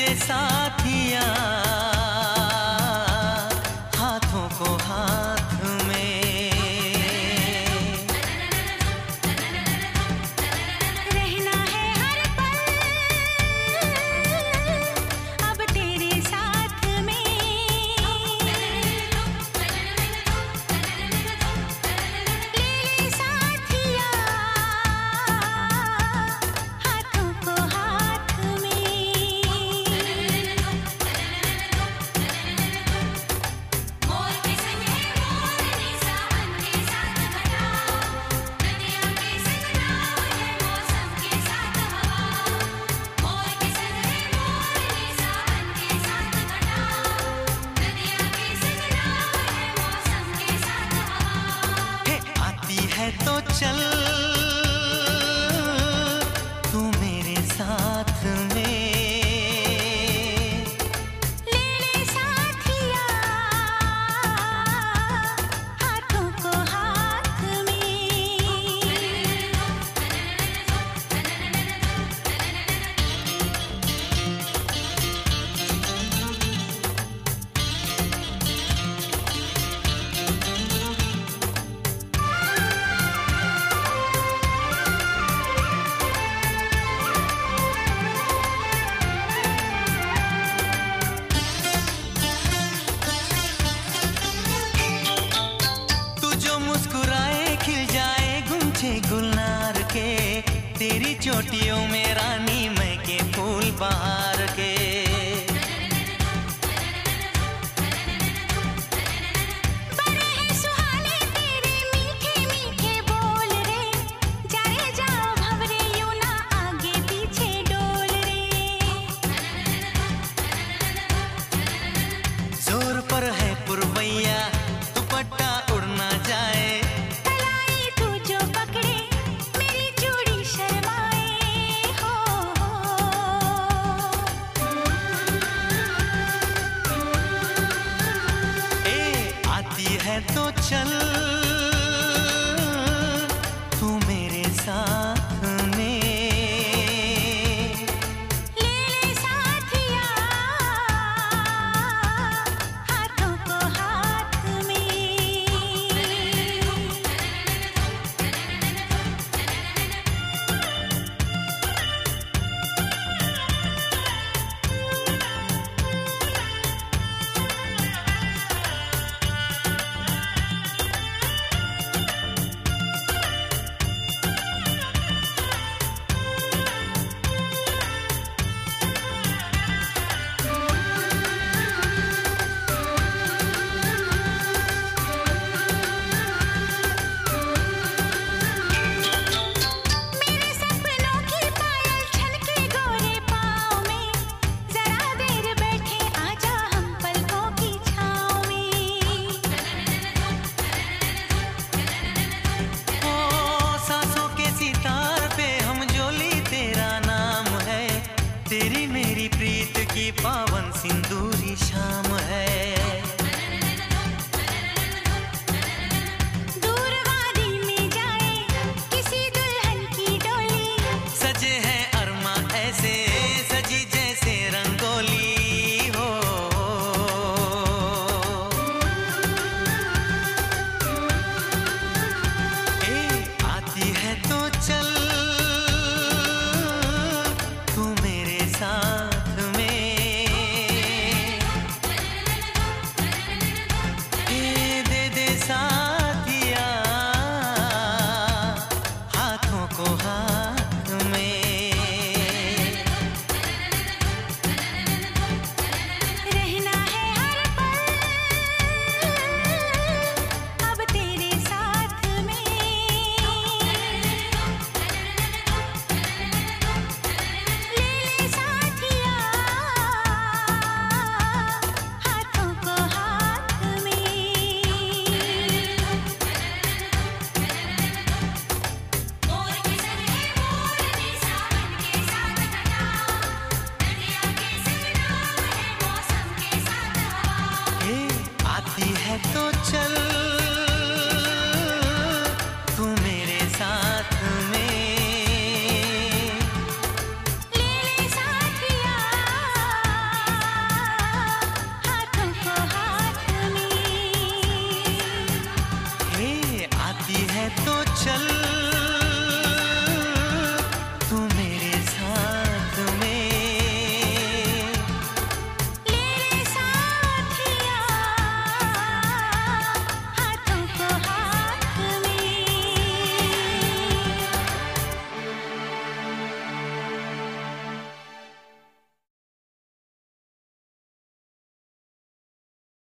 साथिया हाथों को हाथ में रहना है हर पल अब तेरे साथ में। ले साथिया हाथों को हाथ में। मोर के संग है मोरनी सावन के साथ घटा, नदिया के संग नाव है मौसम के साथ हवा। मोर के संग है मोरनी सावन के साथ घटा, नदिया के संग नाव है मौसम के साथ हवा। हे आती है तो चल तू मेरे साथ में। ले साथिया हाथों को हाथ में। तू जो मुस्कुराए खिल जाए गुंजे गुलनार के, तेरी चोटियों में रानी मैं के फूल बहार के। बड़े हैं सुहाने तेरे मीठे मीठे बोल रे, जा रे जाओ भंवरे यूं ना आगे पीछे डोल रे। जोर पर है पुरवैया दुपट्टा उड़ ना जाए। कलाई तू जो पकड़े मेरी चूड़ी शर्माए हो। ए आती है तो चल तू मेरे साथ में। ले साथिया हाथों को हाथ में। मेरे सपनों की पायल छलके गोरे पाँव में, जरा देर बैठे आजा हम पलकों की छाँव में। ओ सांसों के सितार पे हम जोली तेरा नाम है, तेरी मेरी प्रीत की पावन सिंदूरी शाम है। दूर वादी में जाए किसी दुल्हन की डोली, सजे हैं अरमा ऐसे सजी जैसे रंगोली हो। ए आती है तो चल तू मेरे साथ